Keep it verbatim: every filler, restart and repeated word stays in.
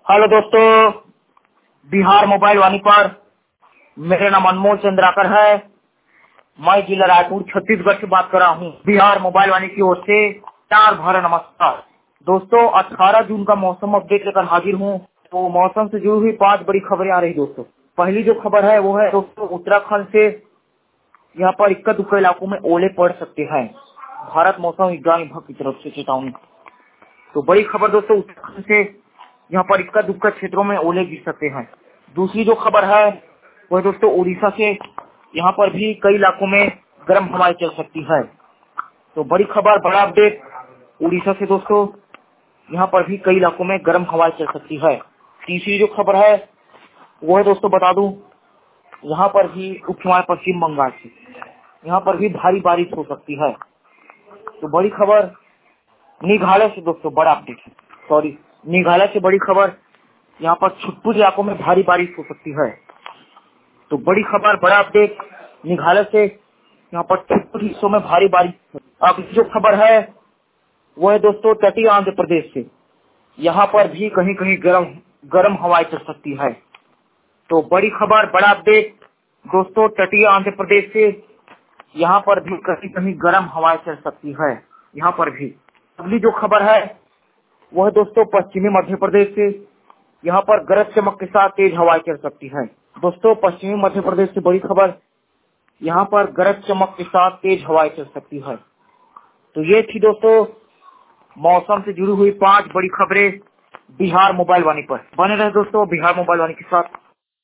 Hello दोस्तों, Bihar mobile वाणी पर मेरा नाम अनमोल चंद्राकर है। मैं जिला रायपुर छत्तीसगढ़ से बात कर रहा हूँ। बिहार मोबाइल वाणी की ओर से प्यार भरा नमस्कार। दोस्तों, अठारह जून का मौसम अपडेट लेकर हाजिर हूँ। तो मौसम से जुड़ी हुई पांच बड़ी खबरें आ रही दोस्तों। पहली जो खबर है वो है दोस्तों, उत्तराखंड से यहाँ पर इक्का दुक्का इलाकों में ओले पड़ सकते हैं। भारत मौसम विज्ञान विभाग की तरफ से चेतावनी। तो बड़ी खबर दोस्तों, उत्तराखंड से यहाँ पर इक्का दुक्का क्षेत्रों में ओले गिर सकते हैं। दूसरी जो खबर है वह दोस्तों, उड़ीसा से यहाँ पर भी कई इलाकों में गर्म हवाएं चल सकती है। तो बड़ी खबर, बड़ा अपडेट उड़ीसा से दोस्तों, यहाँ पर भी कई इलाकों में गर्म हवाएं चल सकती है। तीसरी जो खबर है वो है दोस्तों, बता दूं, यहाँ पर भी उप हिमालय पश्चिम बंगाल से यहाँ पर भी भारी बारिश हो सकती है। तो बड़ी खबर मेघालय से दोस्तों, बड़ा अपडेट है। सॉरी, मेघालय से बड़ी खबर, यहाँ पर छिटपुर इलाकों में भारी बारिश हो सकती है। तो बड़ी खबर, बड़ा अपडेट मेघालय से यहाँ पर छिटपुर हिस्सों में भारी बारिश। अब जो खबर है वो है दोस्तों, तटीय आंध्र प्रदेश से यहाँ पर भी कहीं कहीं गर्म गर्म हवाएं चल सकती है। तो बड़ी खबर, बड़ा अपडेट दोस्तों, तटीय आंध्र प्रदेश से यहाँ पर भी कहीं कहीं गर्म हवाएं चल सकती है। यहाँ पर भी अगली जो खबर है वह है दोस्तों, पश्चिमी मध्य प्रदेश से यहाँ पर गरज चमक के साथ तेज हवाएं चल सकती है। दोस्तों, पश्चिमी मध्य प्रदेश से बड़ी खबर, यहाँ पर गरज चमक के साथ तेज हवाएं चल सकती है। तो ये थी दोस्तों मौसम से जुड़ी हुई पांच बड़ी खबरें बिहार मोबाइल वाणी पर। बने रहे दोस्तों बिहार मोबाइल वाणी के साथ।